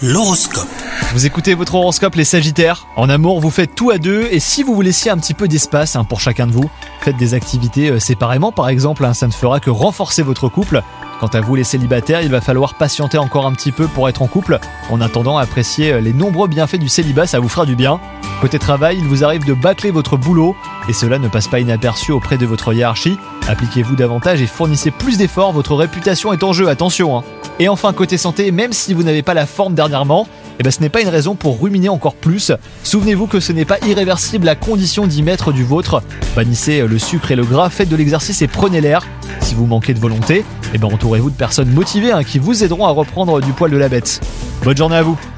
L'horoscope. Vous écoutez votre horoscope les Sagittaires. En amour, vous faites tout à deux et si vous vous laissiez un petit peu d'espace pour chacun de vous, faites des activités séparément par exemple, ça ne fera que renforcer votre couple. Quant à vous les célibataires, il va falloir patienter encore un petit peu pour être en couple. En attendant, apprécier les nombreux bienfaits du célibat, ça vous fera du bien. Côté travail, il vous arrive de bâcler votre boulot et cela ne passe pas inaperçu auprès de votre hiérarchie. Appliquez-vous davantage et fournissez plus d'efforts, votre réputation est en jeu, attention. Et enfin côté santé, même si vous n'avez pas la forme dernièrement, ce n'est pas une raison pour ruminer encore plus. Souvenez-vous que ce n'est pas irréversible à condition d'y mettre du vôtre. Bannissez le sucre et le gras, faites de l'exercice et prenez l'air. Si vous manquez de volonté, entourez-vous de personnes motivées qui vous aideront à reprendre du poil de la bête. Bonne journée à vous.